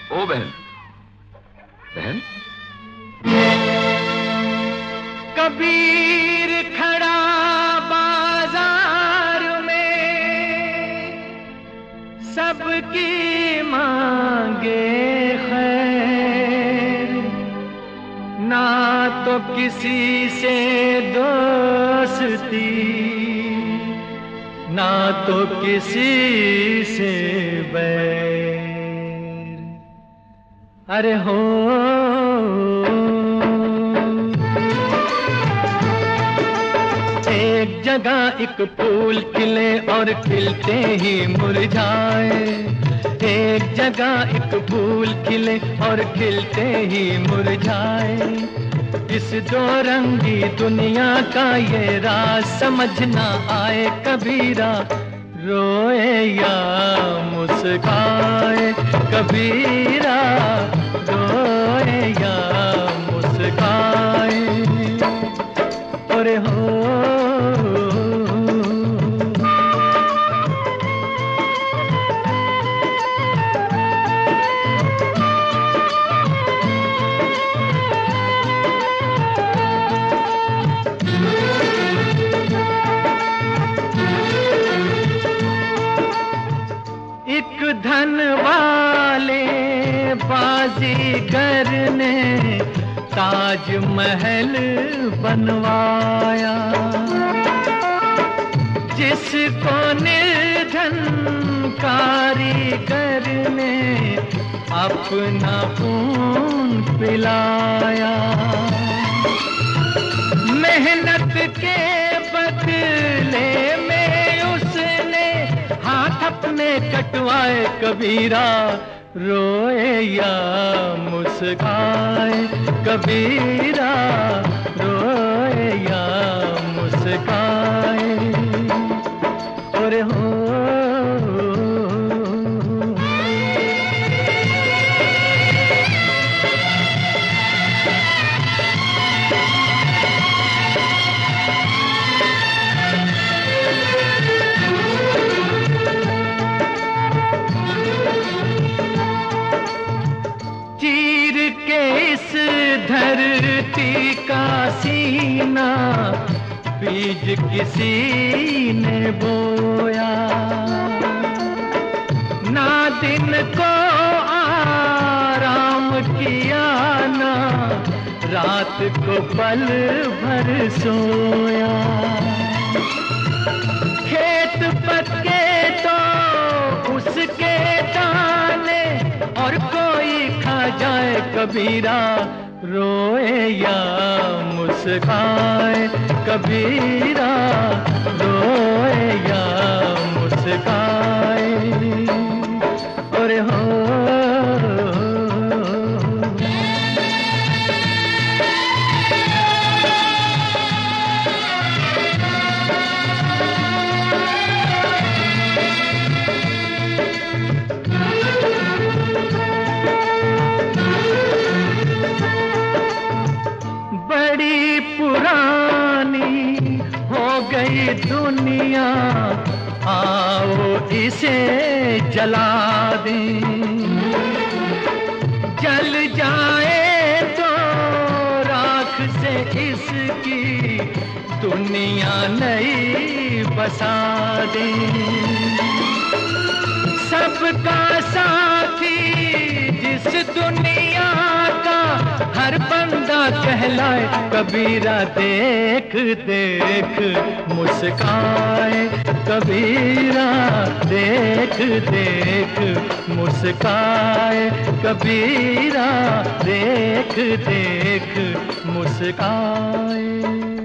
ओ बहन, बहन। कबीर खड़ा बाजार में, सबकी मांगे खैर, ना तो किसी से दोस्ती, ना तो किसी से बैर। अरे हो एक जगह एक फूल खिले और खिलते ही मुरझाए, एक जगह एक फूल खिले और खिलते ही मुरझाए। इस दो रंगी दुनिया का ये राज समझ ना आए कबीरा, रोए या मुस्काए कबीरा, रोए या मुस्काए। अरे हो एक धन वाले बाजीगर ने ताज महल बनवाया, जिसको निर्धन कारीगर ने अपना खून पिलाया। मेहनत के बदले में उसने हाथ अपने कटवाए कबीरा, रोए या मुस्काए कबीरा, रोए या मुस्काए। और हो धरती का सीना बीज किसी ने बोया, ना दिन को आराम किया, ना रात को पल भर सोया। खेत पक्के तो उसके दाने और कोई खा जाए कबीरा, रोए या मुस्काए कबीरा, रोए या मुस्काए। और हो बड़ी पुरानी हो गई दुनिया, आओ इसे जला दें। जल जाए तो राख से इसकी दुनिया नई बसा दें। सबका साथी जिस दुनिया का हर बंदा कहलाए कबीरा, देख देख मुस्काए कबीरा, देख देख मुस्काए कबीरा, देख देख मुस्काए।